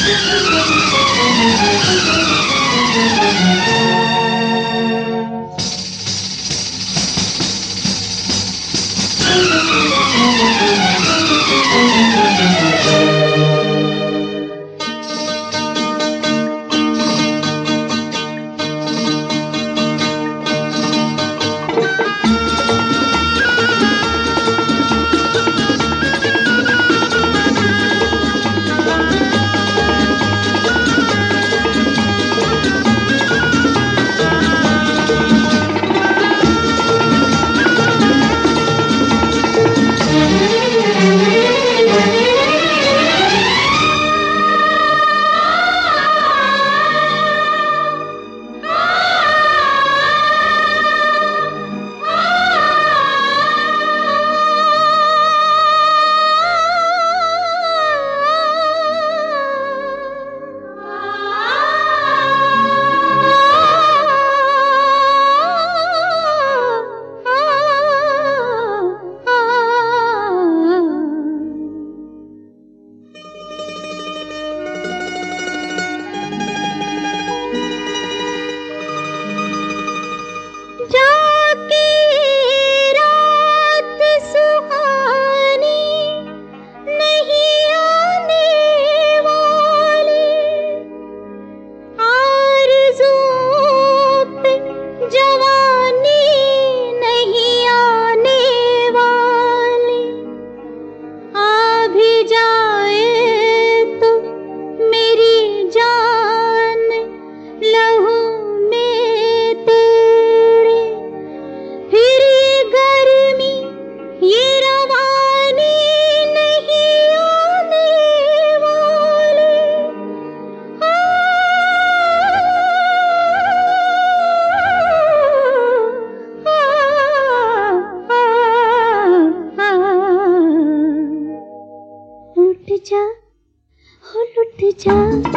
जा,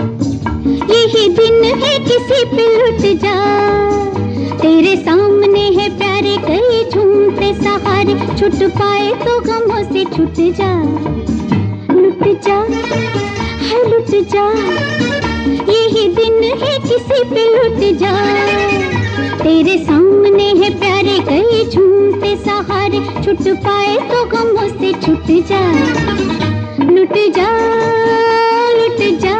यही दिन है किसी पे लुट जा। तेरे सामने है प्यारे कई झूमते सहारे, छुट पाए तो गमों से छुट जा। लुट जा, है लुट जा, यही दिन है किसी पे लुट जा। तेरे सामने है प्यारे कई झूमते सहारे, छुट पाए तो गमों से छुट जा। लुट जा, लुट जा।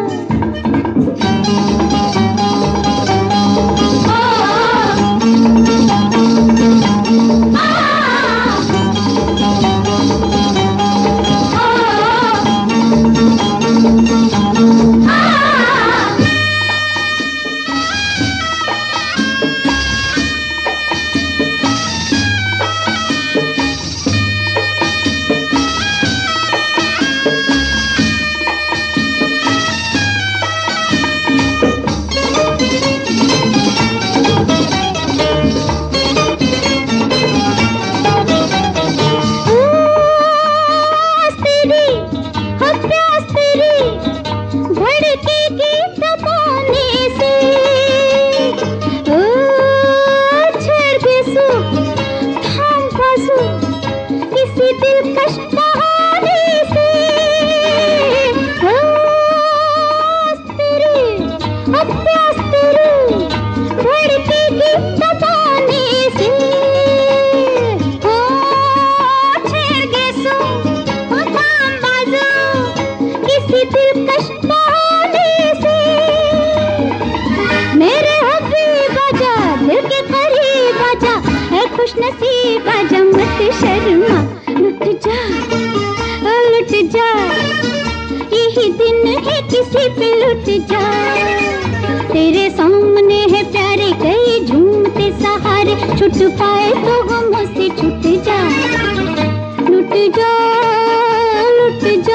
खुशनसीबा जमत शर्मा, लुट जा, लुट जा, यही दिन है किसी पे लुट जा। तेरे सामने है प्यारे कई झूमते सहारे, छुट पाए तो गमों से छुट जा। लुट जा, लुट जा।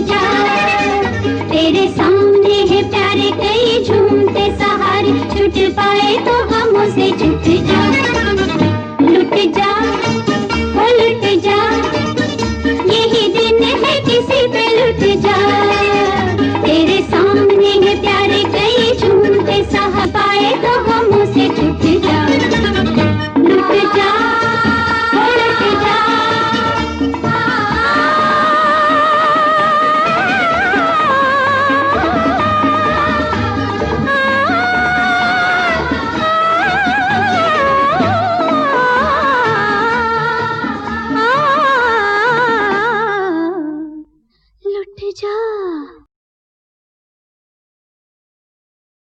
जा। तेरे सामने है प्यारे कई झूमते सहारे, छूट पाए तो गमों से छूट जा।